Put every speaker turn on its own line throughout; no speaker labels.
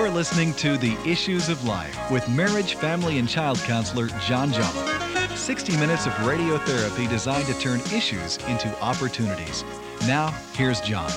You're listening to The Issues of Life with marriage, family, and child counselor John Jolliffe. 60 minutes of radiotherapy designed to turn issues into opportunities. Now, here's John.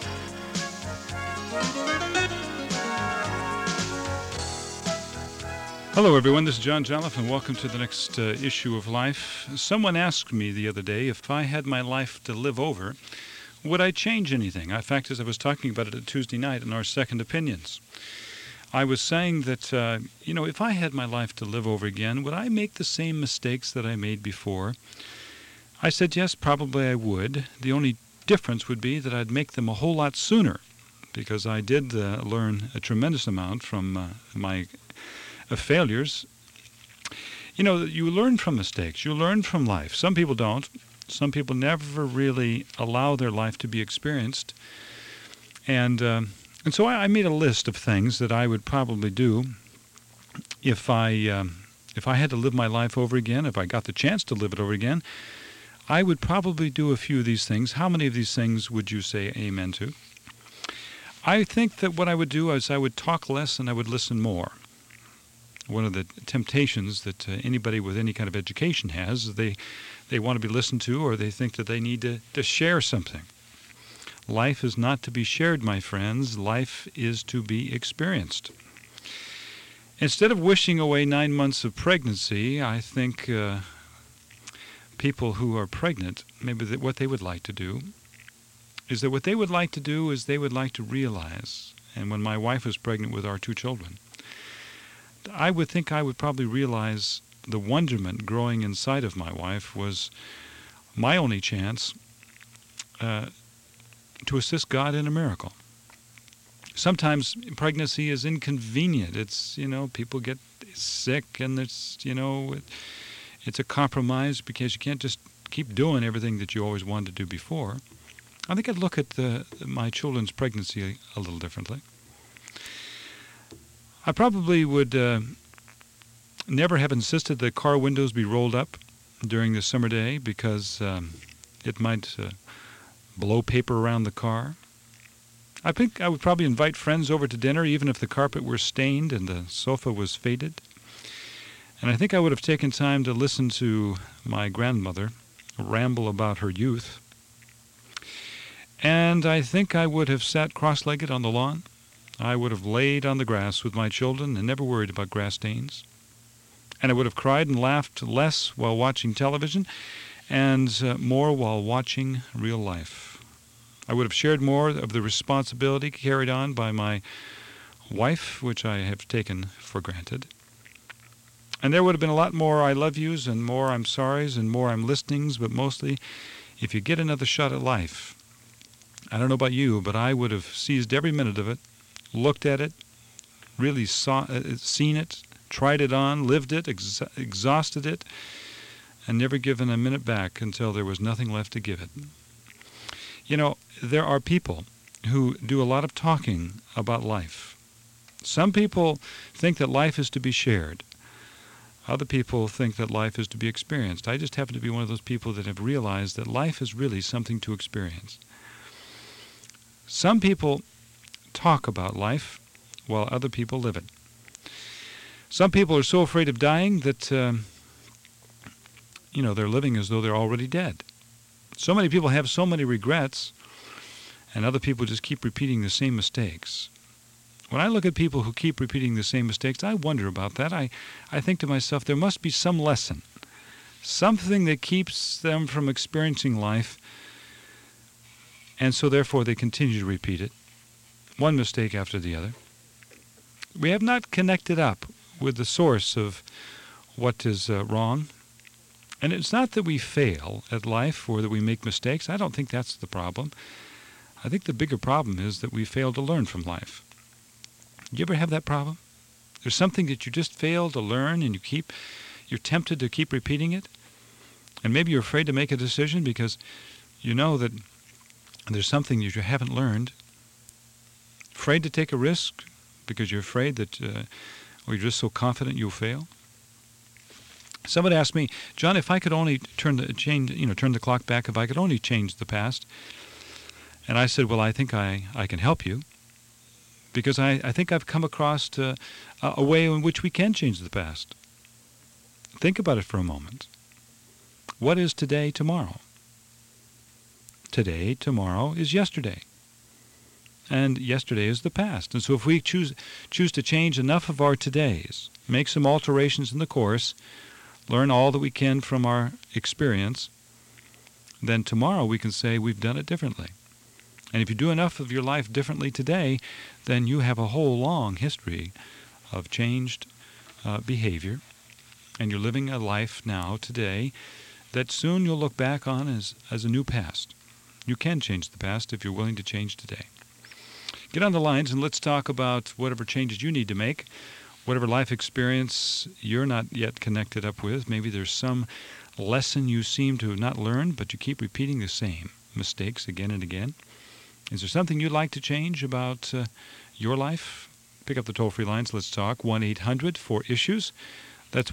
Hello, everyone. This is John Jolliffe, and welcome to the next issue of Life. Someone asked me the other day if I had my life to live over, would I change anything? In fact, as I was talking about it at Tuesday night in our Second Opinions, I was saying that, if I had my life to live over again, would I make the same mistakes that I made before? I said, yes, probably I would. The only difference would be that I'd make them a whole lot sooner, because I did learn a tremendous amount from my failures. You know, you learn from mistakes. You learn from life. Some people don't. Some people never really allow their life to be experienced. And so I made a list of things that I would probably do if I had to live my life over again, if I got the chance to live it over again. I would probably do a few of these things. How many of these things would you say amen to? I think that what I would do is I would talk less and I would listen more. One of the temptations that anybody with any kind of education has is they want to be listened to, or they think that they need to share something. Life is not to be shared, my friends. Life is to be experienced. Instead of wishing away 9 months of pregnancy, I think people who are pregnant, maybe what they would like to do is they would like to realize, and when my wife was pregnant with our 2 children, I would think I would probably realize the wonderment growing inside of my wife was my only chance to assist God in a miracle. Sometimes pregnancy is inconvenient. It's, people get sick, and it's a compromise because you can't just keep doing everything that you always wanted to do before. I think I'd look at my children's pregnancy a little differently. I probably would never have insisted that car windows be rolled up during the summer day because it might blow paper around the car. I think I would probably invite friends over to dinner even if the carpet were stained and the sofa was faded. And I think I would have taken time to listen to my grandmother ramble about her youth. And I think I would have sat cross-legged on the lawn. I would have laid on the grass with my children and never worried about grass stains. And I would have cried and laughed less while watching television and more while watching real life. I would have shared more of the responsibility carried on by my wife, which I have taken for granted. And there would have been a lot more I love yous and more I'm sorries and more I'm listenings, but mostly, if you get another shot at life, I don't know about you, but I would have seized every minute of it, looked at it, really seen it, tried it on, lived it, exhausted it, and never given a minute back until there was nothing left to give it. There are people who do a lot of talking about life. Some people think that life is to be shared. Other people think that life is to be experienced. I just happen to be one of those people that have realized that life is really something to experience. Some people talk about life while other people live it. Some people are so afraid of dying that, they're living as though they're already dead. So many people have so many regrets, and other people just keep repeating the same mistakes. When I look at people who keep repeating the same mistakes, I wonder about that. I think to myself, there must be some lesson, something that keeps them from experiencing life, and so therefore they continue to repeat it, one mistake after the other. We have not connected up with the source of what is wrong. And it's not that we fail at life or that we make mistakes. I don't think that's the problem. I think the bigger problem is that we fail to learn from life. You ever have that problem? There's something that you just fail to learn and you're tempted to keep repeating it. And maybe you're afraid to make a decision because you know that there's something that you haven't learned. Afraid to take a risk because you're afraid that, or you're just so confident you'll fail. Somebody asked me, John, if I could only turn the clock back, if I could only change the past. And I said, well, I think I can help you. because I think I've come across a way in which we can change the past. Think about it for a moment. What is today tomorrow? Today tomorrow is yesterday. And yesterday is the past. And so if we choose to change enough of our todays, make some alterations in the course, learn all that we can from our experience, then tomorrow we can say we've done it differently. And if you do enough of your life differently today, then you have a whole long history of changed behavior, and you're living a life now, today, that soon you'll look back on as a new past. You can change the past if you're willing to change today. Get on the lines and let's talk about whatever changes you need to make, whatever life experience you're not yet connected up with. Maybe there's some lesson you seem to have not learned, but you keep repeating the same mistakes again and again. Is there something you'd like to change about your life? Pick up the toll-free lines. Let's talk. 1-800-4ISSUES. That's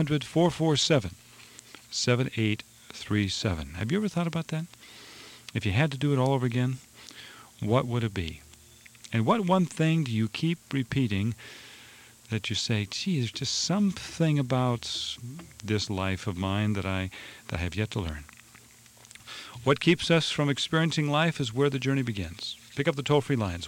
1-800-447-7837. Have you ever thought about that? If you had to do it all over again, what would it be? And what one thing do you keep repeating that you say, gee, there's just something about this life of mine that I have yet to learn? What keeps us from experiencing life is where the journey begins. Pick up the toll-free lines,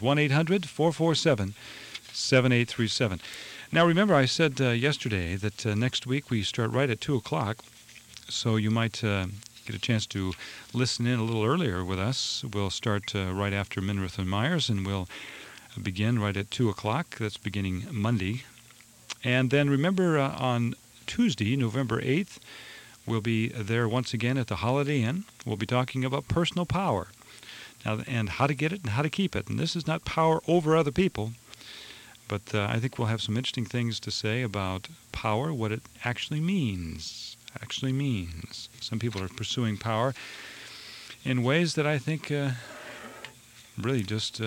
1-800-447-7837. Now, remember, I said yesterday that next week we start right at 2 o'clock, so you might get a chance to listen in a little earlier with us. We'll start right after Minirth and Myers, and we'll begin right at 2 o'clock. That's beginning Monday. And then remember, on Tuesday, November 8th, we'll be there once again at the Holiday Inn. We'll be talking about personal power now, and how to get it and how to keep it. And this is not power over other people, but I think we'll have some interesting things to say about power, what it actually means. Some people are pursuing power in ways that I think really just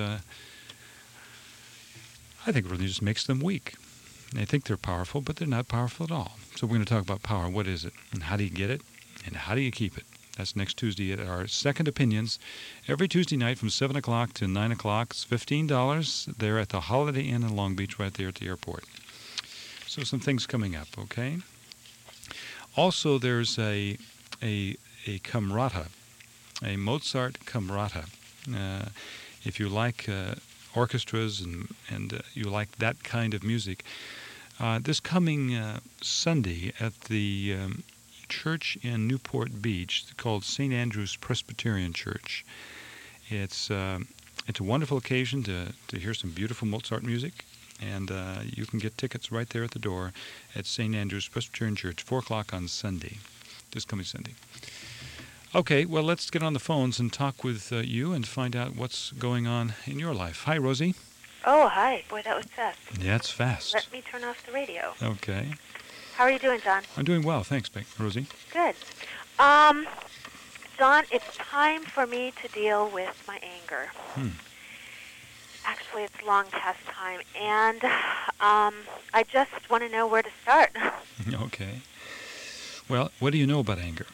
makes them weak. They think they're powerful, but they're not powerful at all. So we're going to talk about power. What is it? And how do you get it? And how do you keep it? That's next Tuesday at our Second Opinions. Every Tuesday night from 7 o'clock to 9 o'clock. It's $15. They're at the Holiday Inn in Long Beach right there at the airport. So some things coming up, okay? Also, there's a camerata, a Mozart camerata. If you like orchestras and you like that kind of music, this coming Sunday at the church in Newport Beach called St. Andrew's Presbyterian Church. It's a wonderful occasion to hear some beautiful Mozart music, and you can get tickets right there at the door at St. Andrew's Presbyterian Church, 4 o'clock on Sunday, this coming Sunday. Okay, well, let's get on the phones and talk with you and find out what's going on in your life. Hi, Rosie.
Oh, hi. Boy, that was fast.
Yeah, it's fast.
Let me turn off the radio.
Okay.
How are you doing, John?
I'm doing well, thanks, Rosie.
Good. John, it's time for me to deal with my anger. Actually, it's long past time, and I just want to know where to start.
Okay. Well, what do you know about anger?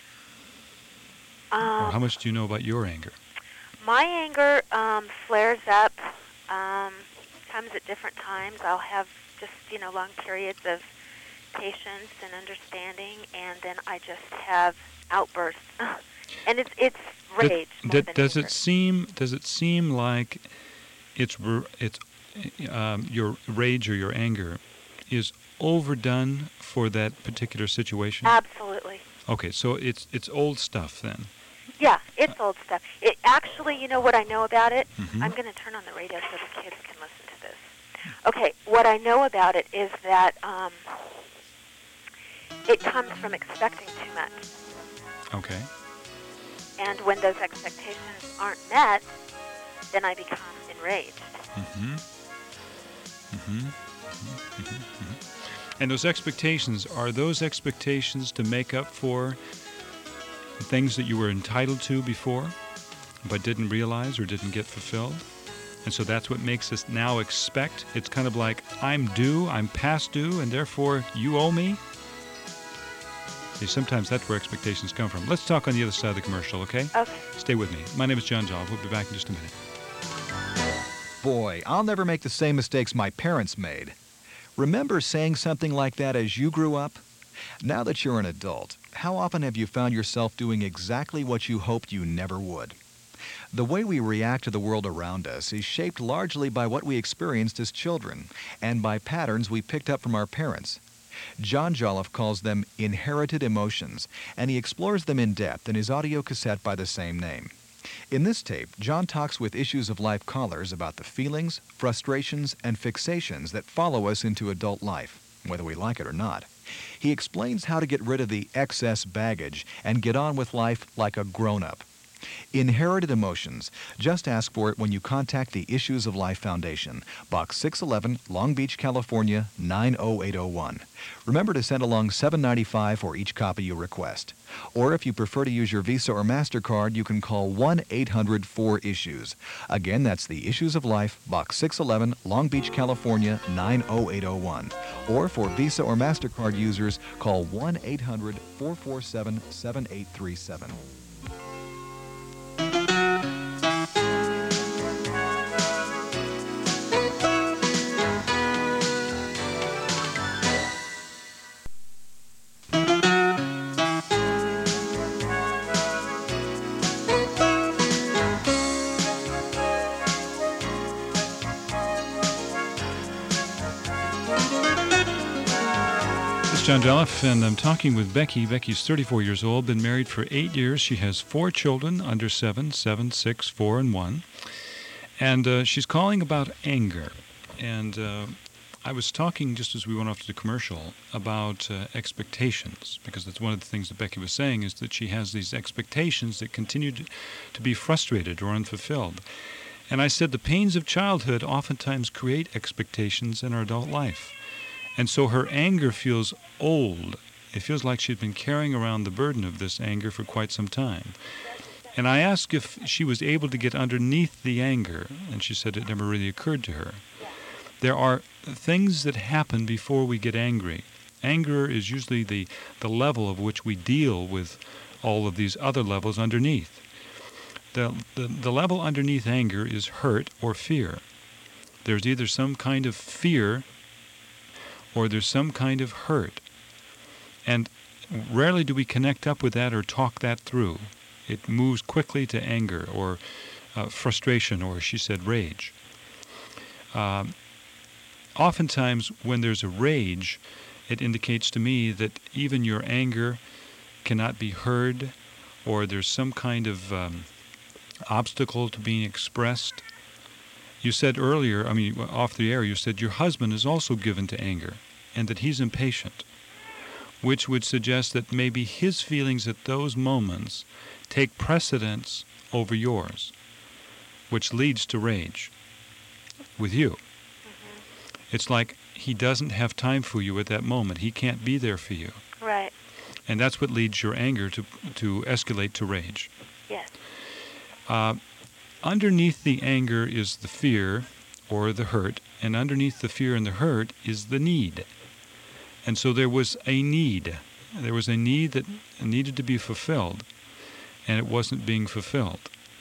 Or how much do you know about your anger?
My anger flares up, comes at different times. I'll have just, long periods of patience and understanding, and then I just have outbursts. And it's rage more than
does
anger.
Does it seem like it's your rage or your anger is overdone for that particular situation?
Absolutely.
Okay, so it's old stuff then.
Yeah, it's old stuff. It actually, you know what I know about it?
Mm-hmm.
I'm going to turn on the radio so the kids can listen to this. Okay, what I know about it is that it comes from expecting too much.
Okay.
And when those expectations aren't met, then I become enraged.
Mm-hmm. Mm-hmm. Mm-hmm. Mm-hmm. And those expectations, are those expectations to make up for things that you were entitled to before but didn't realize or didn't get fulfilled? And so that's what makes us now expect. It's kind of like, I'm due, I'm past due, and therefore you owe me. See, sometimes that's where expectations come from. Let's talk on the other side of the commercial, okay?
Okay.
Stay with me. My name is John Job. We'll be back in just a minute.
boy, I'll never make the same mistakes my parents made. Remember saying something like that as you grew up? Now that you're an adult, how often have you found yourself doing exactly what you hoped you never would? The way we react to the world around us is shaped largely by what we experienced as children and by patterns we picked up from our parents. John Jolliffe calls them inherited emotions, and he explores them in depth in his audio cassette by the same name. In this tape, John talks with Issues of Life callers about the feelings, frustrations, and fixations that follow us into adult life, whether we like it or not. He explains how to get rid of the excess baggage and get on with life like a grown-up. Inherited Emotions. Just ask for it when you contact the Issues of Life Foundation, Box 611, Long Beach, California, 90801. Remember to send along $7.95 for each copy you request. Or if you prefer to use your Visa or MasterCard, you can call 1-800-4ISSUES. Again, that's the Issues of Life, Box 611, Long Beach, California, 90801. Or for Visa or MasterCard users, call 1-800-447-7837.
John Jolliffe, and I'm talking with Becky. Becky's 34 years old, been married for 8 years. She has 4 children, under 7, 6, 4, and 1. And she's calling about anger. And I was talking, just as we went off to the commercial, about expectations, because that's one of the things that Becky was saying, is that she has these expectations that continue to be frustrated or unfulfilled. And I said the pains of childhood oftentimes create expectations in our adult life. And so her anger feels old. It feels like she'd been carrying around the burden of this anger for quite some time. And I asked if she was able to get underneath the anger, and she said it never really occurred to her. There are things that happen before we get angry. Anger is usually the level of which we deal with all of these other levels underneath. The level underneath anger is hurt or fear. There's either some kind of fear or there's some kind of hurt. And rarely do we connect up with that or talk that through. It moves quickly to anger or frustration, or she said rage. Oftentimes when there's a rage, it indicates to me that even your anger cannot be heard, or there's some kind of obstacle to being expressed. You said earlier, off the air, you said your husband is also given to anger and that he's impatient, which would suggest that maybe his feelings at those moments take precedence over yours, which leads to rage with you.
Mm-hmm.
It's like he doesn't have time for you at that moment. He can't be there for you.
Right.
And that's what leads your anger to escalate to rage.
Yes.
Underneath the anger is the fear or the hurt, and underneath the fear and the hurt is the need. And so there was a need. There was a need that needed to be fulfilled, and it wasn't being fulfilled,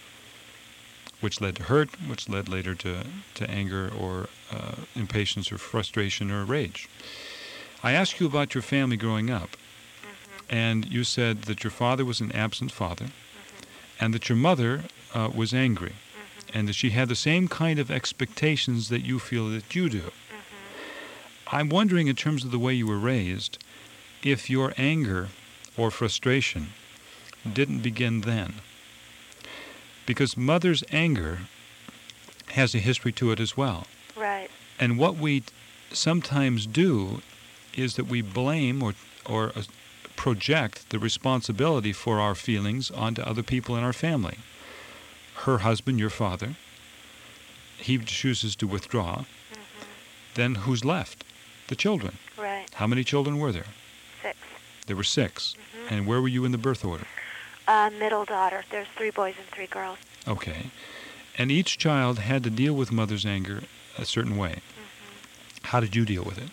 which led to hurt, which led later to anger or impatience or frustration or rage. I asked you about your family growing up,
Mm-hmm.
and you said that your father was an absent father,
Mm-hmm.
and that your mother was angry,
Mm-hmm.
and that she had the same kind of expectations that you feel that you do.
Mm-hmm.
I'm wondering, in terms of the way you were raised, if your anger or frustration didn't begin then. Because mother's anger has a history to it as well.
Right.
And what we sometimes do is that we blame or project the responsibility for our feelings onto other people in our family. Her husband, your father, he chooses to withdraw.
Mm-hmm.
Then who's left? The children.
Right.
How many children were there?
6.
There were 6.
Mm-hmm.
And where were you in the birth order?
Middle daughter. There's 3 boys and 3 girls.
Okay. And each child had to deal with mother's anger a certain way.
Mm-hmm.
How did you deal with it?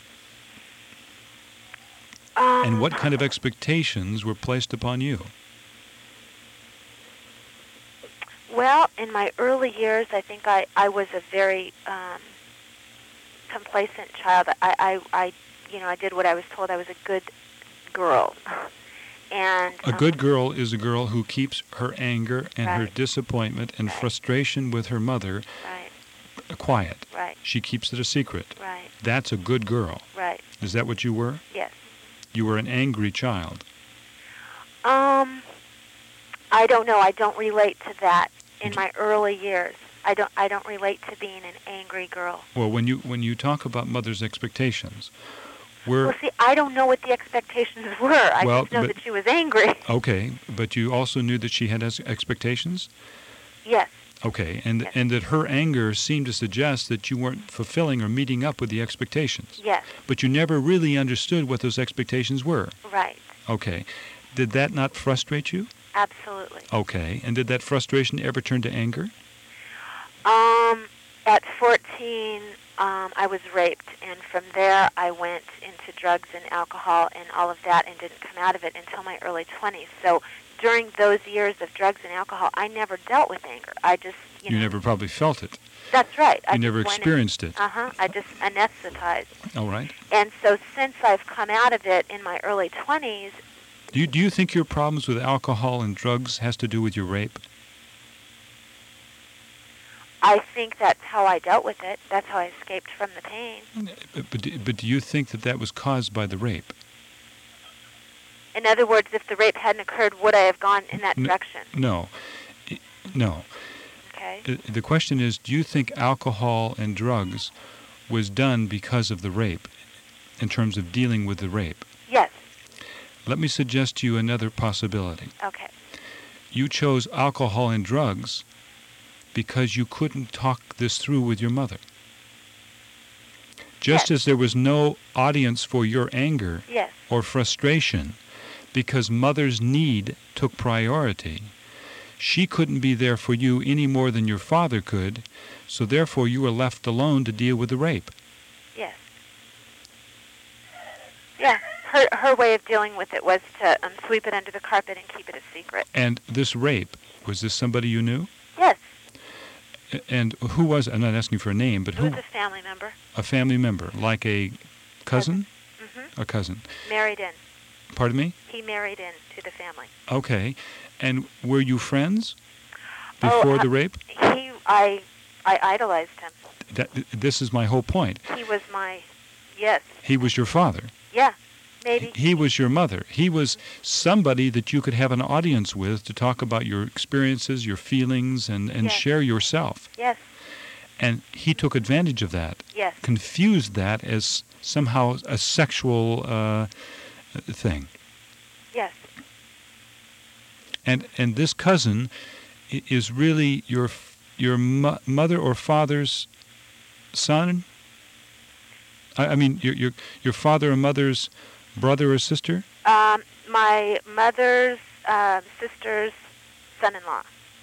And what kind of expectations were placed upon you?
Well, in my early years, I think I was a very complacent child. I did what I was told. I was a good girl. And
A good girl is a girl who keeps her anger and her
Right.
disappointment and
Right.
frustration with her mother
Right,
quiet.
right,
She keeps it a secret.
right,
That's a good girl.
right.
Is that what you were?
Yes.
You were an angry child.
I don't know. I don't relate to that in my early years. I don't relate to being an angry girl.
Well, when you talk about mother's expectations, we're
Well, see, I don't know what the expectations were. I
Well,
just know
but-
that she was angry.
okay, but you also knew that she had expectations?
Yes.
Okay, and
Yes.
and that her anger seemed to suggest that you weren't fulfilling or meeting up with the expectations.
Yes.
But you never really understood what those expectations were.
Right.
Okay. Did that not frustrate you?
Absolutely.
Okay. And did that frustration ever turn to anger?
At 14, I was raped, and from there I went into drugs and alcohol and all of that and didn't come out of it until my early 20s. So during those years of drugs and alcohol, I never dealt with anger. I just,
You never probably felt it.
That's right.
You never experienced it.
I just anesthetized.
All right.
And so since I've come out of it in my early 20s,
Do you think your problems with alcohol and drugs has to do with your rape?
I think that's how I dealt with it. That's how I escaped from the pain.
But do you think that was caused by the rape?
In other words, if the rape hadn't occurred, would I have gone in that direction?
No. No.
Okay.
The question is, do you think alcohol and drugs was done because of the rape, in terms of dealing with the rape?
Yes.
Let me suggest to you another possibility.
Okay.
You chose alcohol and drugs because you couldn't talk this through with your mother. Just
Yes.
as there was no audience for your anger
Yes.
or frustration because mother's need took priority, she couldn't be there for you any more than your father could, so therefore you were left alone to deal with the rape.
Yes. Yeah. Her way of dealing with it was to sweep it under the carpet and keep it a secret.
And this rape, was this somebody you knew?
Yes.
And who was, I'm not asking for a name, but
It
who?
was a family member.
A family member, like a cousin?
Mm-hmm.
A cousin.
Married in.
Pardon me?
He married in to the family.
Okay. And were you friends
Oh,
before the rape?
I idolized him.
This is my whole point.
He was my, yes.
He was your father.
Yeah. Maybe.
He was your mother. He was somebody that you could have an audience with to talk about your experiences, your feelings, and
Yes.
share yourself.
Yes.
And he took advantage of that,
Yes.
confused that as somehow a sexual thing.
Yes.
And this cousin is really your mother or father's son? I mean, your father or mother's brother or sister?
My mother's sister's son-in-law.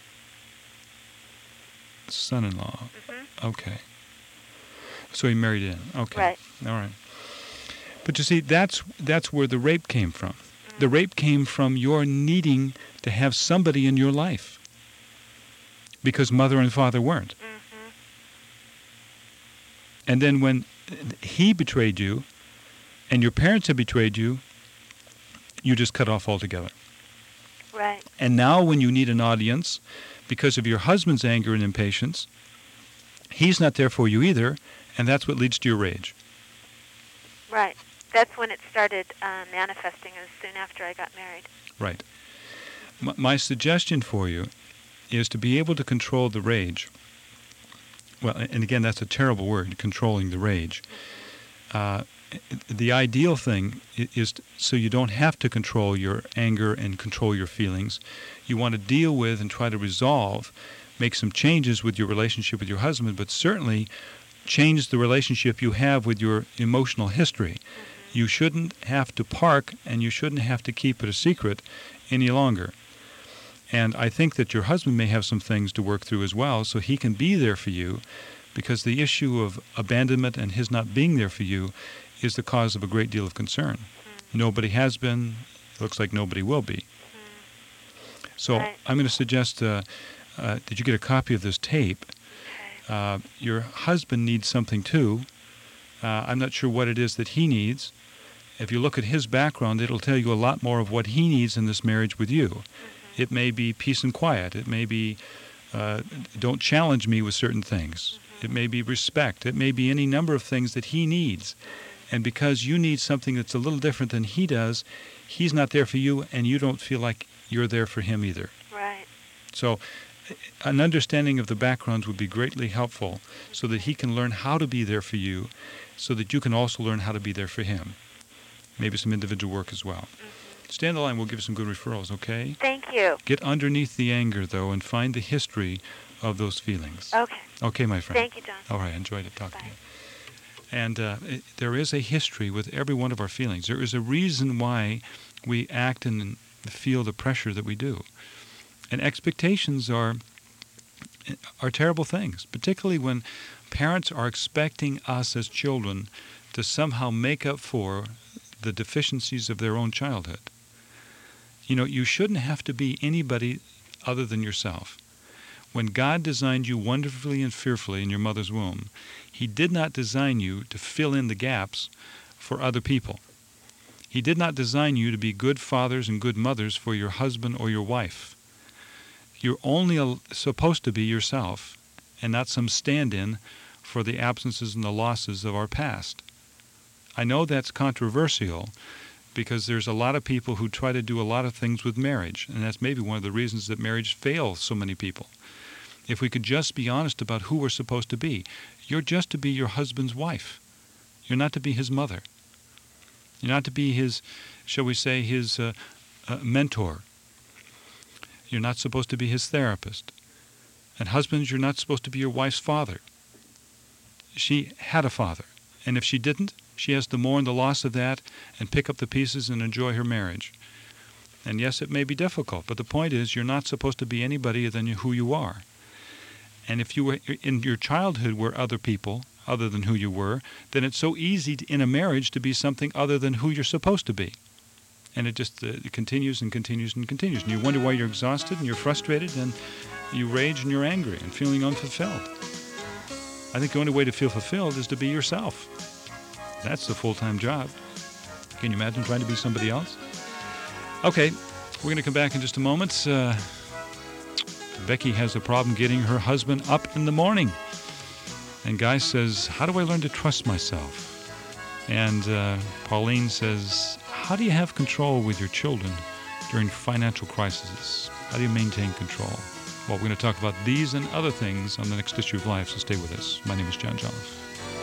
Son-in-law.
Mm-hmm.
Okay. So he married in. Okay.
Right.
All right. But you see, that's where the rape came from. The rape came from your needing to have somebody in your life because mother and father weren't.
Mm-hmm.
And then when he betrayed you and your parents had betrayed you, you just cut off altogether.
Right.
And now when you need an audience because of your husband's anger and impatience, he's not there for you either, and that's what leads to your rage.
Right. That's when it started manifesting, as soon after I got married.
Right. My suggestion for you is to be able to control the rage. Well, and again, that's a terrible word, controlling the rage. The ideal thing is so you don't have to control your anger and control your feelings. You want to deal with and try to resolve, make some changes with your relationship with your husband, but certainly change the relationship you have with your emotional history. You shouldn't have to park and you shouldn't have to keep it a secret any longer. And I think that your husband may have some things to work through as well, so he can be there for you, because the issue of abandonment and his not being there for you is the cause of a great deal of concern. Nobody has been. It looks like nobody will be. So
Right.
I'm going to suggest did you get a copy of this tape?
Okay.
Your husband needs something too. I'm not sure what it is that he needs. If you look at his background, it'll tell you a lot more of what he needs in this marriage with you.
Mm-hmm.
It may be peace and quiet. It may be don't challenge me with certain things.
Mm-hmm.
It may be respect. It may be any number of things that he needs. And because you need something that's a little different than he does, he's not there for you, and you don't feel like you're there for him either.
Right.
So an understanding of the backgrounds would be greatly helpful so that he can learn how to be there for you, so that you can also learn how to be there for him. Maybe some individual work as well.
Mm-hmm.
Stay on the line. We'll give you some good referrals, okay?
Thank you.
Get underneath the anger, though, and find the history of those feelings.
Okay.
Okay, my friend.
Thank you, John.
All right, enjoyed it. Talk to
Bye.
you. And there is a history with every one of our feelings. There is a reason why we act and feel the pressure that we do. And expectations are terrible things, particularly when parents are expecting us as children to somehow make up for the deficiencies of their own childhood. You know, you shouldn't have to be anybody other than yourself. When God designed you wonderfully and fearfully in your mother's womb, He did not design you to fill in the gaps for other people. He did not design you to be good fathers and good mothers for your husband or your wife. You're only supposed to be yourself and not some stand-in for the absences and the losses of our past. I know that's controversial because there's a lot of people who try to do a lot of things with marriage, and that's maybe one of the reasons that marriage fails so many people. If we could just be honest about who we're supposed to be, you're just to be your husband's wife. You're not to be his mother. You're not to be his, shall we say, his mentor. You're not supposed to be his therapist. And husbands, you're not supposed to be your wife's father. She had a father, and if she didn't, she has to mourn the loss of that and pick up the pieces and enjoy her marriage. And yes, it may be difficult, but the point is you're not supposed to be anybody than who you are. And if you were in your childhood were other people, other than who you were, then it's so easy in a marriage to be something other than who you're supposed to be. And it just it continues and continues and continues. And you wonder why you're exhausted and you're frustrated and you rage and you're angry and feeling unfulfilled. I think the only way to feel fulfilled is to be yourself. That's the full-time job. Can you imagine trying to be somebody else? Okay, we're going to come back in just a moment. Becky has a problem getting her husband up in the morning. And Guy says, how do I learn to trust myself? And Pauline says, how do you have control with your children during financial crises? How do you maintain control? Well, we're going to talk about these and other things on the next issue of Life, so stay with us. My name is John Jolliffe.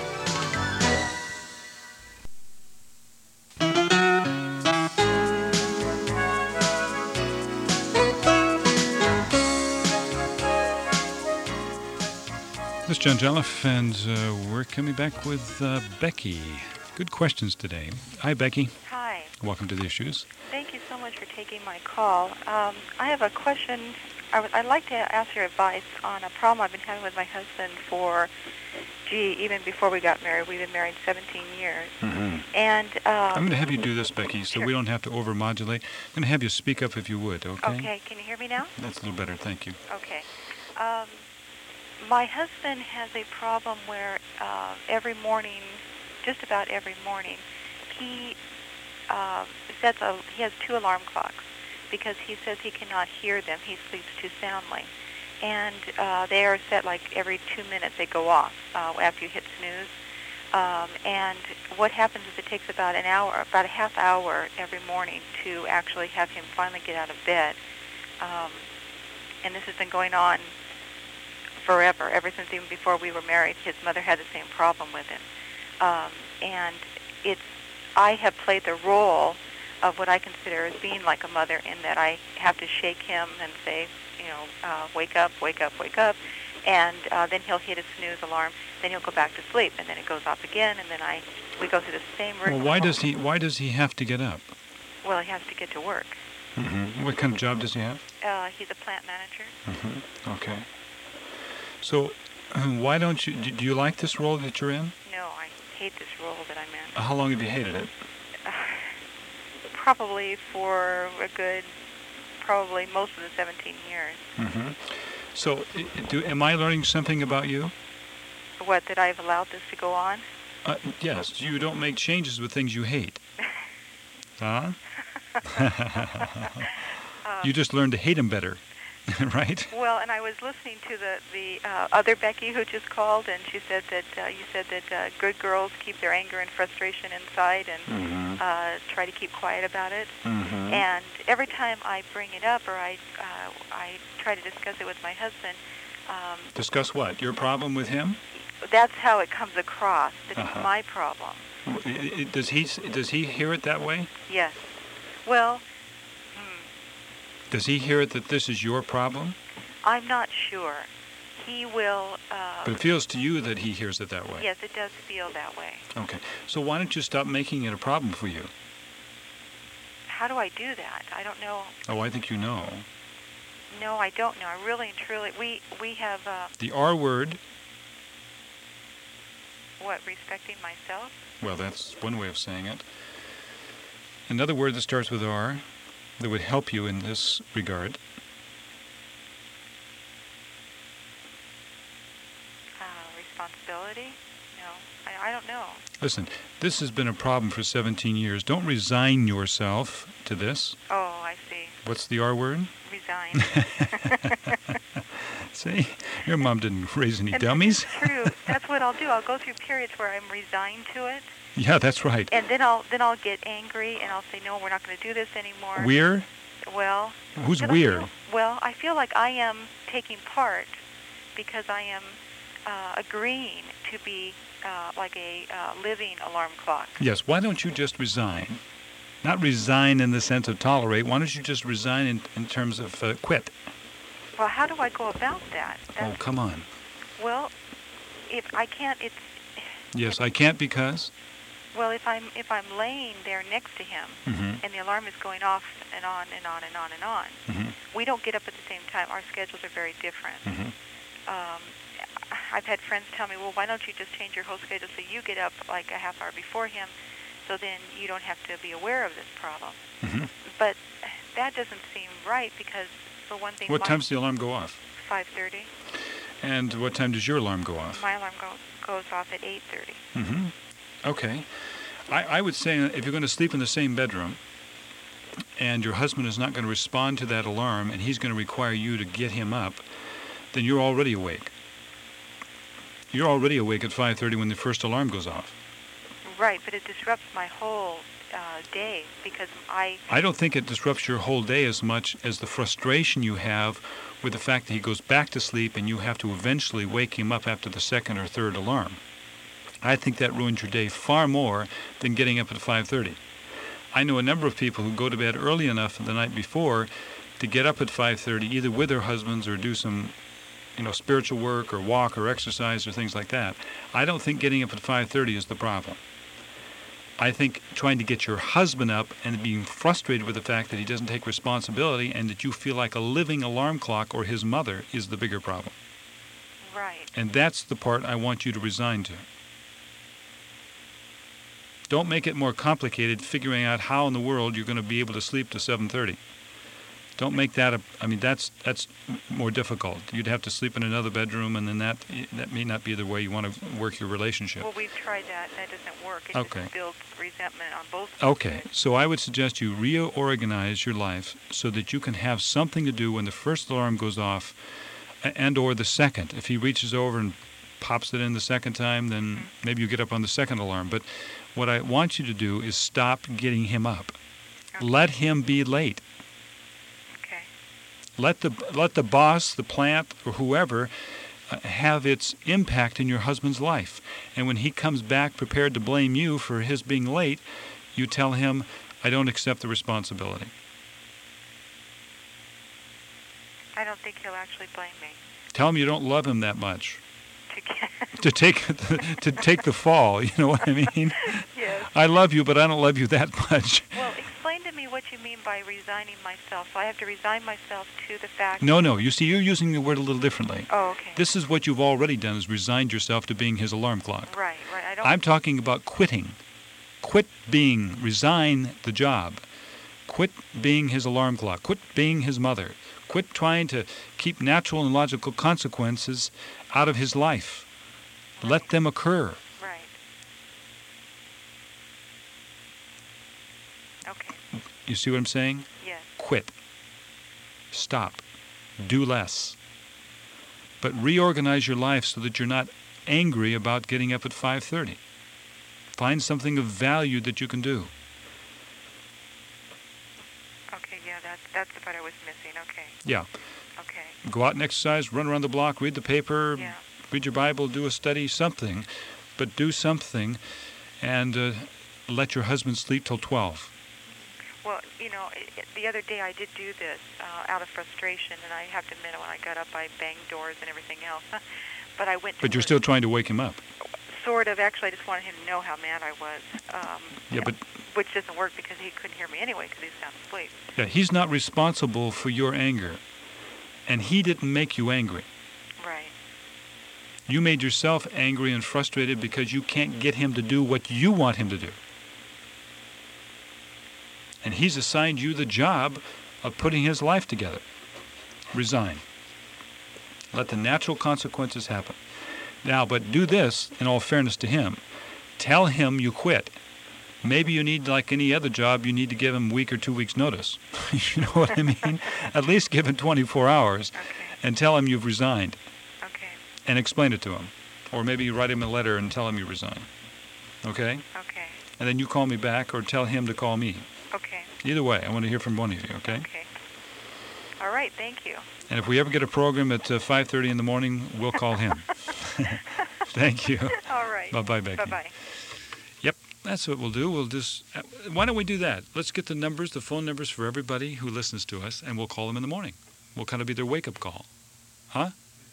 This is John Jolliffe, and we're coming back with Becky. Good questions today. Hi, Becky.
Hi.
Welcome to the Issues.
Thank you so much for taking my call. I have a question. I'd like to ask your advice on a problem I've been having with my husband for, even before we got married. We've been married 17 years.
Mm-hmm.
And
I'm going to have you do this, Becky, so
sure.
we don't have to over-modulate. I'm going to have you speak up if you would, okay?
Okay, can you hear me now?
That's a little better, thank you.
Okay. My husband has a problem where every morning, just about every morning, he he has 2 alarm clocks because he says he cannot hear them. He sleeps too soundly. And they are set like every 2 minutes they go off after you hit snooze. And what happens is it takes about an hour, about a half hour every morning to actually have him finally get out of bed. And this has been going on forever, ever since even before we were married. His mother had the same problem with him. And I have played the role of what I consider as being like a mother in that I have to shake him and say, wake up, wake up, wake up. And then he'll hit a snooze alarm. Then he'll go back to sleep, and then it goes off again. And then we go through the same ritual.
Well, why does he have to get up?
Well, he has to get to work.
Mm-hmm. What kind of job does he have?
He's a plant manager.
Mm-hmm. Okay. So, why don't you? Do you like this role that you're in?
No, I hate this role that I'm in.
How long have you hated it?
Probably for a good, probably most of the 17 years.
Mm-hmm. So, am I learning something about you?
What, that I've allowed this to go on?
Yes, you don't make changes with things you hate. Huh? You just learn to hate them better, right?
Well, and I was listening to the other Becky who just called, and she said that you said that good girls keep their anger and frustration inside and try to keep quiet about it. And every time I bring it up or I try to discuss it with my husband.
Discuss what? Your problem with him?
That's how it comes across, that it's my problem.
Does he hear it that way?
Yes. Well...
Does he hear it that this is your problem?
I'm not sure. He will...
But it feels to you that he hears it that way.
Yes, it does feel that way.
Okay. So why don't you stop making it a problem for you?
How do I do that? I don't know.
Oh, I think you know.
No, I don't know. I really and truly... We have...
The R word...
What, respecting myself?
Well, that's one way of saying it. Another word that starts with R that would help you in this regard.
Responsibility? No, I don't know.
Listen, this has been a problem for 17 years. Don't resign yourself to this.
Oh, I see.
What's the R word?
Resign.
See? Your mom didn't raise any
and
dummies.
That's true. That's what I'll do. I'll go through periods where I'm resigned to it.
Yeah, that's right.
And then I'll get angry and I'll say, no, we're not going to do this anymore.
We're?
Well.
Who's we're?
I feel like I am taking part because I am agreeing to be like a living alarm clock.
Yes. Why don't you just resign? Not resign in the sense of tolerate. Why don't you just resign in terms of quit?
Well, how do I go about that?
Oh, come on.
Well, if I can't, it's...
Yes, I can't because?
Well, if I'm laying there next to him and the alarm is going off and on and on and on and on, we don't get up at the same time. Our schedules are very different. I've had friends tell me, well, why don't you just change your whole schedule so you get up like a half hour before him, so then you don't have to be aware of this problem. But that doesn't seem right because, for one thing...
What time does the alarm go off?
5:30.
And what time does your alarm go off?
My alarm goes off at 8:30.
Okay. I would say if you're going to sleep in the same bedroom and your husband is not going to respond to that alarm and he's going to require you to get him up, then you're already awake. You're already awake at 5:30 when the first alarm goes off.
Right, but it disrupts my whole day because
I don't think it disrupts your whole day as much as the frustration you have with the fact that he goes back to sleep and you have to eventually wake him up after the second or third alarm. I think that ruins your day far more than getting up at 5:30. I know a number of people who go to bed early enough the night before to get up at 5:30, either with their husbands or do some, spiritual work or walk or exercise or things like that. I don't think getting up at 5:30 is the problem. I think trying to get your husband up and being frustrated with the fact that he doesn't take responsibility and that you feel like a living alarm clock or his mother is the bigger problem.
Right.
And that's the part I want you to resign to. Don't make it more complicated figuring out how in the world you're going to be able to sleep to 7:30. Don't make that that's more difficult. You'd have to sleep in another bedroom, and then that may not be the way you want to work your relationship.
Well, we've tried that. That doesn't work. It just builds resentment on both sides.
Okay, so I would suggest you reorganize your life so that you can have something to do when the first alarm goes off and or the second. If he reaches over and pops it in the second time, then maybe you get up on the second alarm. But what I want you to do is stop getting him up.
Okay.
Let him be late.
Okay.
Let the boss, the plant, or whoever have its impact in your husband's life. And when he comes back prepared to blame you for his being late, you tell him, I don't accept the responsibility.
I don't think he'll actually blame me.
Tell him you don't love him that much. To take the fall, you know what I mean?
Yes.
I love you, but I don't love you that much.
Well, explain to me what you mean by resigning myself. So I have to resign myself to the fact...
No. You see, you're using the word a little differently.
Oh, okay.
This is what you've already done, is resigned yourself to being his alarm clock.
Right.
I'm talking about quitting. Resign the job. Quit being his alarm clock. Quit being his mother. Quit trying to keep natural and logical consequences out of his life. Let them occur.
Right. Okay.
You see what I'm saying?
Yes.
Quit. Stop. Do less. But reorganize your life so that you're not angry about getting up at 5:30. Find something of value that you can do.
Okay, yeah, that's the part I was missing. Okay.
Yeah.
Okay.
Go out and exercise, run around the block, read the paper,
Yeah.
read your Bible, do a study, something. But do something, and let your husband sleep till 12.
Well, the other day I did do this out of frustration, and I have to admit, when I got up, I banged doors and everything else. But I went to
But you're
work.
still trying to wake him up.
Sort of. Actually, I just wanted him to know how mad I was.
Yeah, but
Which doesn't work because he couldn't hear me anyway because he was sound asleep.
yeah, he's not responsible for your anger. And he didn't make you angry.
Right.
You made yourself angry and frustrated because you can't get him to do what you want him to do. And he's assigned you the job of putting his life together. Resign. Let the natural consequences happen. Now, but do this, in all fairness to him. Tell him you quit. Maybe you need, like any other job, you need to give him a week or 2 weeks' notice. You know what I mean? At least give him 24 hours
Okay.
and tell him you've resigned.
Okay.
And explain it to him. Or maybe you write him a letter and tell him you resign. Okay?
Okay.
And then you call me back or tell him to call me.
Okay.
Either way, I want to hear from one of you, okay?
Okay. All right. Thank you.
And if we ever get a program at 5:30 in the morning, we'll call him. Thank you.
All right.
Bye-bye, Becky.
Bye-bye.
Yep, that's what we'll do. We'll just, why don't we do that? Let's get the numbers, the phone numbers for everybody who listens to us, and we'll call them in the morning. We'll kind of be their wake-up call. Huh?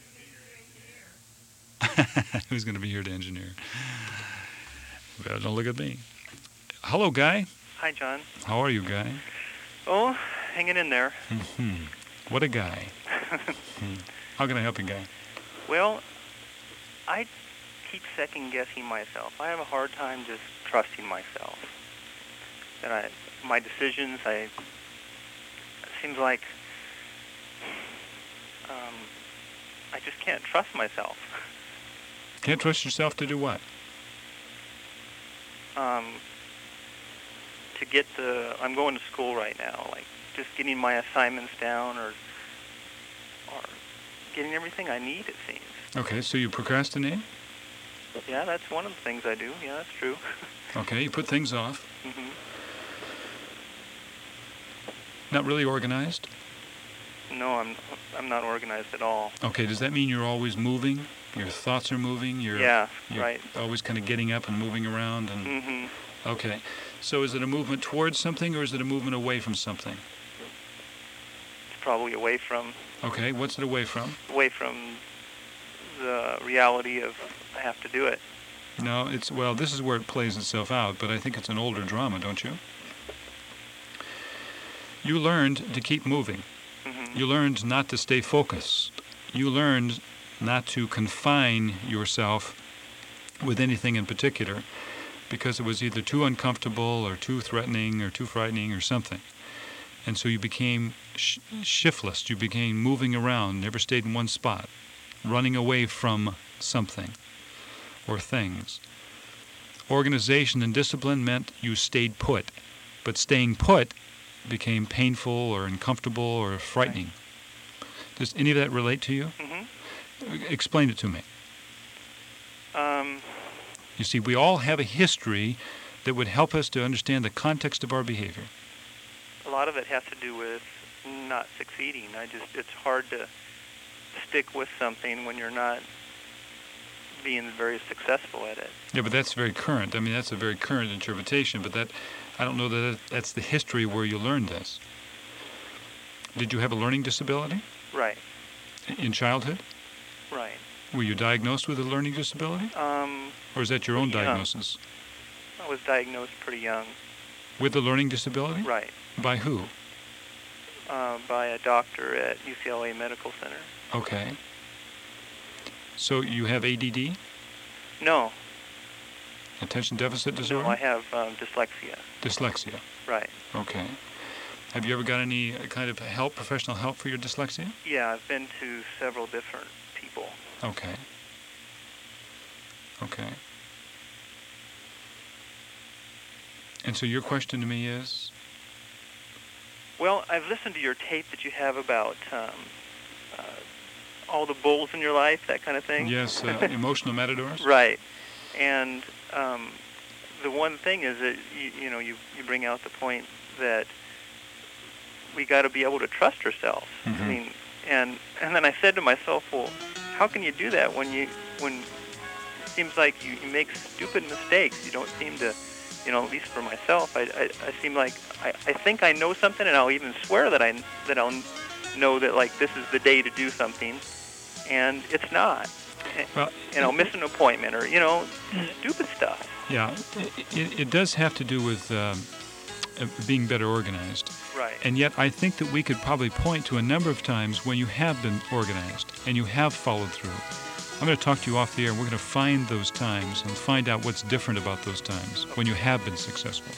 Who's going to be here to engineer? Well, don't look at me. Hello, Guy.
Hi, John.
How are you, Guy?
Oh, hanging in there.
What a guy. How can I help you, Guy?
Well, I keep second-guessing myself. I have a hard time just trusting myself. And my decisions, it seems like I just can't trust myself.
Can't trust yourself to do what?
To get I'm going to school right now, like just getting my assignments down or getting everything I need, it seems.
Okay, so you procrastinate?
Yeah, that's one of the things I do. Yeah, that's true.
Okay, you put things off.
hmm
Not really organized?
No, I'm not organized at all.
Okay, does that mean you're always moving? Your thoughts are moving? You're
Right.
always kind of getting up and moving around? And
hmm
Okay, so is it a movement towards something or is it a movement away from something?
It's probably away from
Okay, what's it away from?
the reality of I have to do it.
No, this is where it plays itself out, but I think it's an older drama, don't you? You learned to keep moving.
hmm
You learned not to stay focused. You learned not to confine yourself with anything in particular because it was either too uncomfortable or too threatening or too frightening or something. And so you became shiftless. You became moving around, never stayed in one spot, running away from something or things. Organization and discipline meant you stayed put, but staying put became painful or uncomfortable or frightening. Does any of that relate to you?
hmm
Explain it to me. You see, we all have a history that would help us to understand the context of our behavior.
A lot of it has to do with not succeeding. It's hard to stick with something when you're not being very successful at it.
Yeah, but that's very current. I mean, that's a very current interpretation, but I don't know that that's the history where you learned this. Did you have a learning disability
Right.
in childhood?
Right.
Were you diagnosed with a learning disability? Or is that your own
Yeah.
diagnosis?
I was diagnosed pretty young.
With a learning disability?
Right.
By who?
By a doctor at UCLA Medical Center.
Okay. So you have ADD?
No.
Attention deficit disorder?
No, I have dyslexia.
Dyslexia.
Right.
Okay. Have you ever got any kind of help, professional help for your dyslexia?
Yeah, I've been to several different people.
Okay. Okay. And so your question to me is?
Well, I've listened to your tape that you have about all the bulls in your life, that kind of thing.
Yes, emotional matadors.
Right. And the one thing is that you bring out the point that we got to be able to trust ourselves.
Mm-hmm.
I mean, and then I said to myself, well, how can you do that when it seems like you make stupid mistakes? You don't seem to, at least for myself, I seem like I think I know something, and I'll even swear that I'll know that, like, this is the day to do something, and it's not.
Well,
Miss an appointment, or stupid stuff.
Yeah, it does have to do with being better organized.
Right.
And yet I think that we could probably point to a number of times when you have been organized and you have followed through. I'm going to talk to you off the air, and we're going to find those times and find out what's different about those times when you have been successful.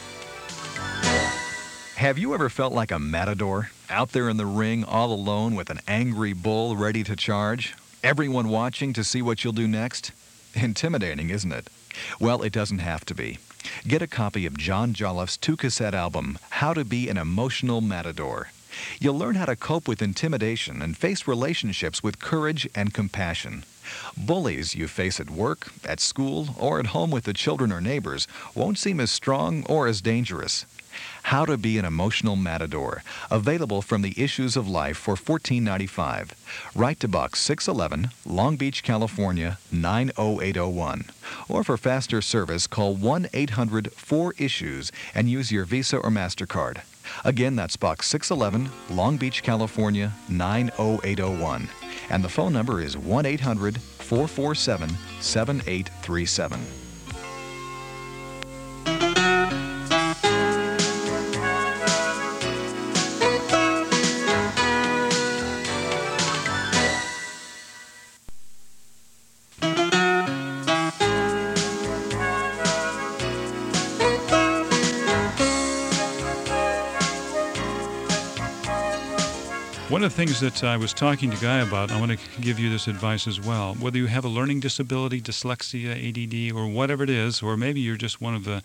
Have you ever felt like a matador, out there in the ring all alone with an angry bull ready to charge? Everyone watching to see what you'll do next? Intimidating, isn't it? Well, it doesn't have to be. Get a copy of John Jolliffe's 2-cassette album, How to Be an Emotional Matador. You'll learn how to cope with intimidation and face relationships with courage and compassion. Bullies you face at work, at school, or at home with the children or neighbors won't seem as strong or as dangerous. How to Be an Emotional Matador, available from the Issues of Life for $14.95. Write to Box 611, Long Beach, California, 90801. Or for faster service, call 1-800-4ISSUES and use your Visa or MasterCard. Again, that's Box 611, Long Beach, California, 90801. And the phone number is 1-800-447-7837.
One of the things that I was talking to Guy about, I want to give you this advice as well. Whether you have a learning disability, dyslexia, ADD, or whatever it is, or maybe you're just one of the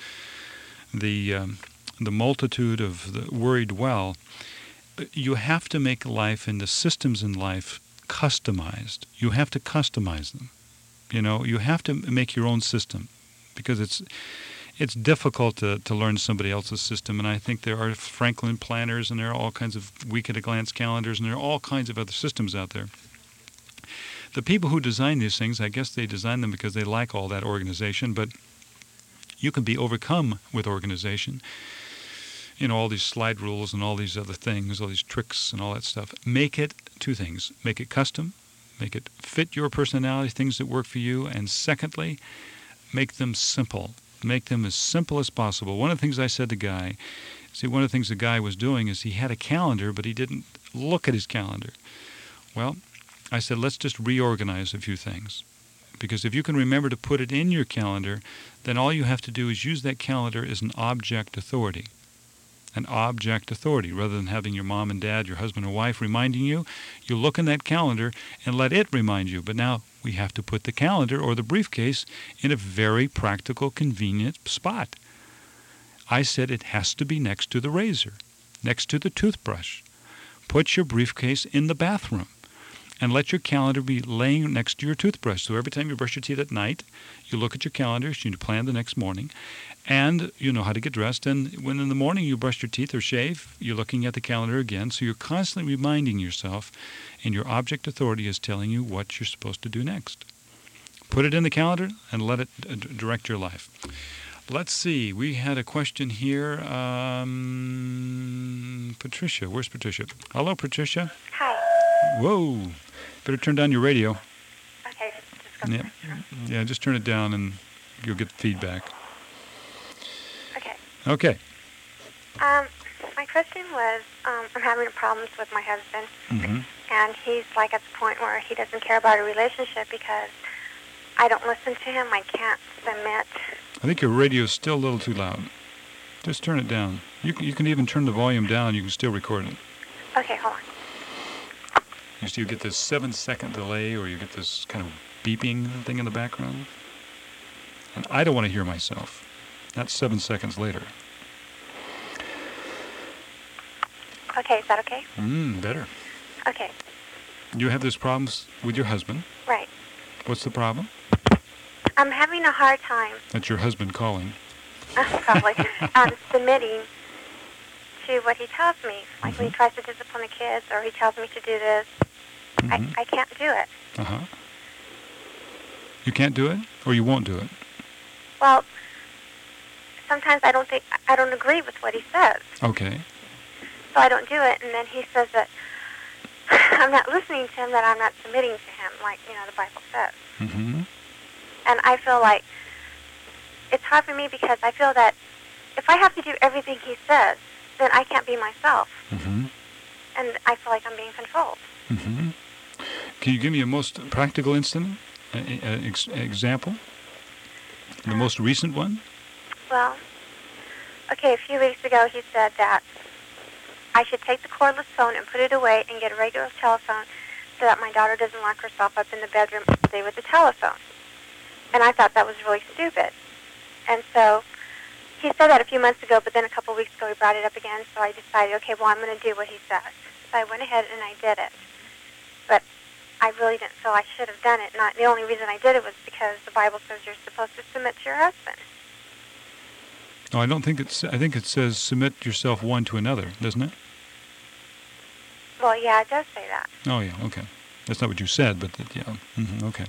multitude of the worried well, you have to make life and the systems in life customized. You have to customize them. You have to make your own system, because it's difficult to learn somebody else's system, and I think there are Franklin planners, and there are all kinds of week-at-a-glance calendars, and there are all kinds of other systems out there. The people who design these things, I guess they design them because they like all that organization, but you can be overcome with organization. All these slide rules and all these other things, all these tricks and all that stuff. Make it two things. Make it custom, make it fit your personality, things that work for you, and secondly, make them simple. Make them as simple as possible. One of the things I said to Guy, one of the things the guy was doing is he had a calendar, but he didn't look at his calendar. Well, I said, let's just reorganize a few things. Because if you can remember to put it in your calendar, then all you have to do is use that calendar as an object authority. An object authority. Rather than having your mom and dad, your husband or wife reminding you, you look in that calendar and let it remind you. But now we have to put the calendar or the briefcase in a very practical, convenient spot. I said it has to be next to the razor, next to the toothbrush. Put your briefcase in the bathroom and let your calendar be laying next to your toothbrush. So every time you brush your teeth at night, you look at your calendar, so you plan the next morning, and you know how to get dressed. And when in the morning you brush your teeth or shave, you're looking at the calendar again. So you're constantly reminding yourself, and your object authority is telling you what you're supposed to do next. Put it in the calendar and let it direct your life. Let's see. We had a question here. Patricia. Where's Patricia? Hello, Patricia.
Hi.
Whoa. Better turn down your radio.
Okay. Just
Yeah, just turn it down and you'll get feedback.
Okay.
Okay.
My question was, I'm having problems with my husband,
Mm-hmm.
and he's like at the point where he doesn't care about a relationship because I don't listen to him. I can't submit.
I think your radio's still a little too loud. Just turn it down. You can even turn the volume down. You can still record it.
Okay, hold on.
You get this 7-second delay, or you get this kind of beeping thing in the background. And I don't want to hear myself. That's 7 seconds later.
Okay, is that okay?
Better.
Okay,
You have this problem with your husband.
right.
What's the problem?
I'm having a hard time,
That's your husband calling.
probably, submitting to what he tells me. Like when he tries to discipline the kids, or he tells me to do this, I can't do it.
Uh-huh. You can't do it, or you won't do it?
Well, sometimes I don't agree with what he says,
Okay.
so I don't do it. And then he says that I'm not listening to him, that I'm not submitting to him, like the Bible says.
Mm-hmm.
And I feel like it's hard for me because I feel that if I have to do everything he says, then I can't be myself.
Mm-hmm.
And I feel like I'm being controlled.
Mm-hmm. Can you give me a most practical incident, example? The most recent one?
Well, okay, a few weeks ago he said that I should take the cordless phone and put it away and get a regular telephone so that my daughter doesn't lock herself up in the bedroom all day with the telephone. And I thought that was really stupid. And so he said that a few months ago, but then a couple of weeks ago he brought it up again, so I decided, okay, well, I'm going to do what he says. So I went ahead and I did it. But I really didn't feel I should have done it. Not the only reason I did it was because the Bible says you're supposed to submit to your husband.
No, I don't think I think it says submit yourself one to another, doesn't it?
Well, yeah, it does say that.
Oh, yeah, okay. That's not what you said, but yeah. Okay.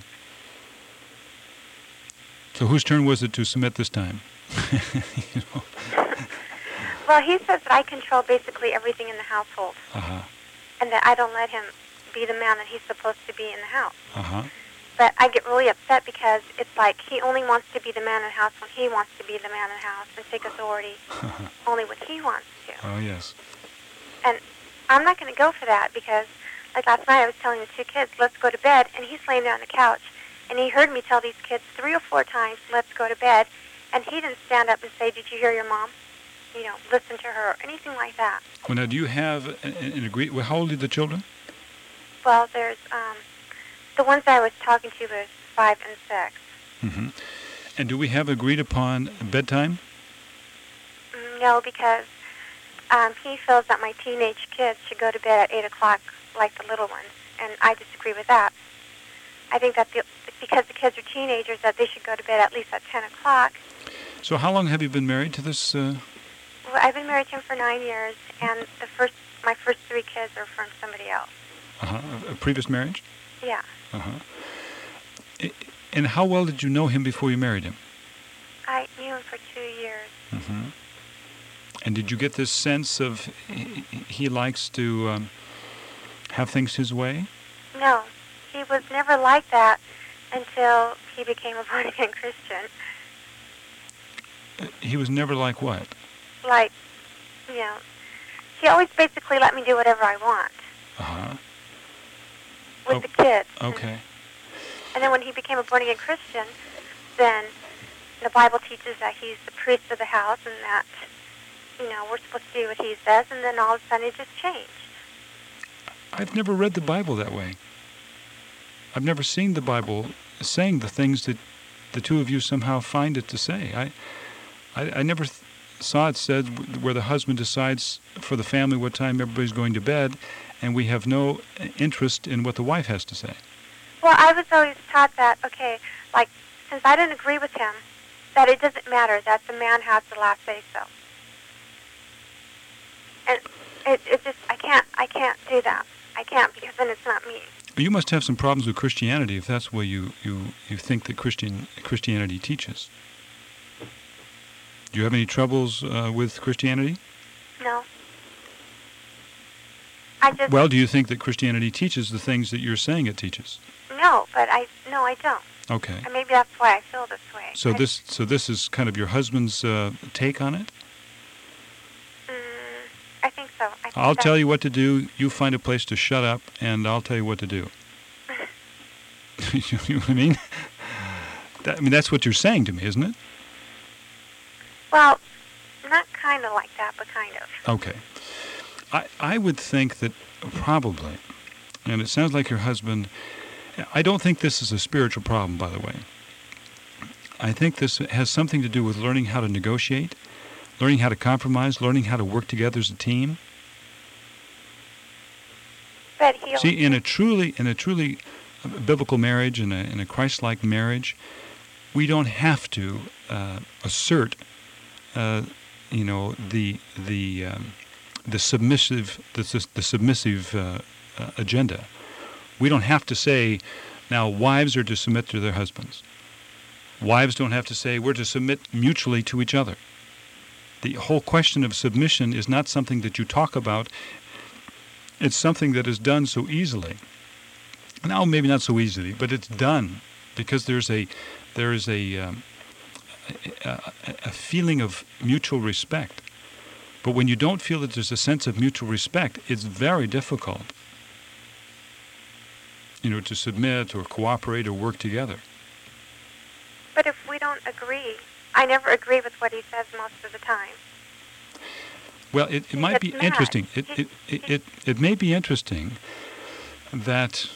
So whose turn was it to submit this time? You know?
Well, he says that I control basically everything in the household,
Uh-huh.
and that I don't let him be the man that he's supposed to be in the house.
Uh-huh.
But I get really upset because it's like he only wants to be the man in the house when he wants to be the man in the house and take authority only when he wants to.
Oh, yes.
And I'm not going to go for that because, like last night, I was telling the two kids, let's go to bed, and he's laying there on the couch, and he heard me tell these kids 3 or 4 times, let's go to bed, and he didn't stand up and say, did you hear your mom? Listen to her, or anything like that.
Well, now, do you have an agree? Well, how old are the children?
Well, there's the ones that I was talking to was 5 and 6.
Mm-hmm. And do we have agreed upon bedtime?
No, because he feels that my teenage kids should go to bed at 8 o'clock like the little ones, and I disagree with that. I think that because the kids are teenagers, that they should go to bed at least at 10 o'clock.
So how long have you been married to this?
Well, I've been married to him for 9 years, and my first 3 kids are from somebody else.
A previous marriage?
Yeah.
And how well did you know him before you married him?
I knew him for 2 years.
Mm-hmm. And did you get this sense of he likes to have things his way?
No, he was never like that until he became a born-again Christian.
He was never like what?
Like, he always basically let me do whatever I want.
Uh-huh.
With the kids.
Okay.
And then when he became a born-again Christian, then the Bible teaches that he's the priest of the house and that, we're supposed to do what he says, and then all of a sudden it just changed.
I've never read the Bible that way. I've never seen the Bible saying the things that the two of you somehow find it to say. I never saw it said where the husband decides for the family what time everybody's going to bed, and we have no interest in what the wife has to say.
Well, I was always taught that, since I didn't agree with him, that it doesn't matter, that the man has the last say-so. And it just, I can't do that. I can't, because then it's not me.
You must have some problems with Christianity if that's what you think that Christianity teaches. Do you have any troubles with Christianity?
No.
Well, do you think that Christianity teaches the things that you're saying it teaches?
No, but I don't.
Okay.
And maybe that's why I feel this way.
So this is kind of your husband's take on it?
I think so.
I'll tell you what to do. You find a place to shut up, and I'll tell you what to do. You know what I mean? That's what you're saying to me, isn't it?
Well,
Not kind of like that, but kind of.
Okay. I would think that probably, and it sounds like your husband, I don't think this is a spiritual problem, by the way. I think this has something to do with learning how to negotiate, learning how to compromise, learning how to work together as a team.
But he'll...
See, in a truly biblical marriage, in a Christ-like marriage, we don't have to assert, the submissive agenda. We don't have to say, now wives are to submit to their husbands. Wives don't have to say we're to submit mutually to each other. The whole question of submission is not something that you talk about. It's something that is done so easily. Now, maybe not so easily, but it's done because there is a feeling of mutual respect. But when you don't feel that there's a sense of mutual respect, it's very difficult, to submit or cooperate or work together.
But if we don't agree, I never agree with what he says most of the time.
Well, it might be interesting. It may be interesting that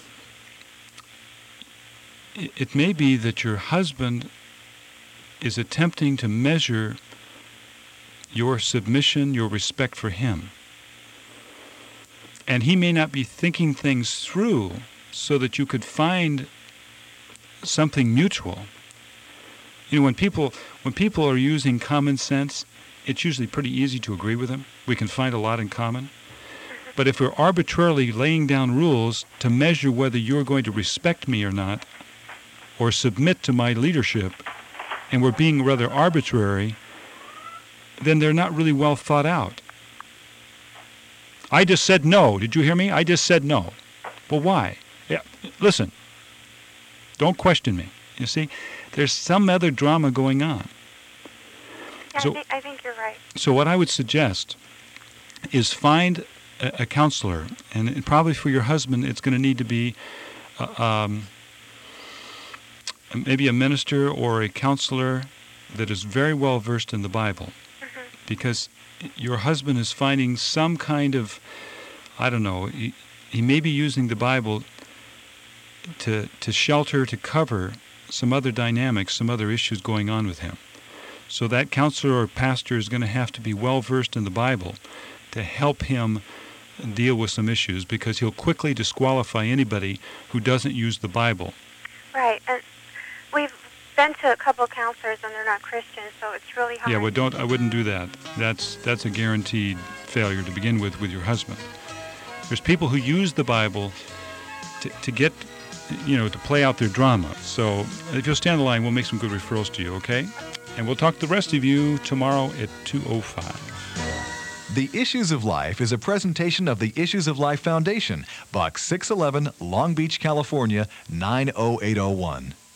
it may be that your husband is attempting to measure your submission, your respect for him. And he may not be thinking things through so that you could find something mutual. When people are using common sense, it's usually pretty easy to agree with them. We can find a lot in common. But if we're arbitrarily laying down rules to measure whether you're going to respect me or not, or submit to my leadership, and we're being rather arbitrary, then they're not really well thought out. I just said no. Did you hear me? I just said no. Well, why? Yeah, listen. Don't question me. You see, there's some other drama going on.
Yeah, I think you're right.
So what I would suggest is find a counselor, and probably for your husband, it's going to need to be maybe a minister or a counselor that is very well versed in the Bible, because your husband is finding some kind of, I don't know, he may be using the Bible to shelter, to cover some other dynamics, some other issues going on with him. So that counselor or pastor is going to have to be well versed in the Bible to help him deal with some issues, because he'll quickly disqualify anybody who doesn't use the Bible.
Right, and we've been to a couple of counselors and they're not Christians, so it's really hard.
Yeah, well, I wouldn't do that. That's a guaranteed failure to begin with your husband. There's people who use the Bible to get, to play out their drama. So if you'll stand in the line, we'll make some good referrals to you, okay? And we'll talk to the rest of you tomorrow at 2:05.
The Issues of Life is a presentation of the Issues of Life Foundation, Box 611, Long Beach, California, 90801.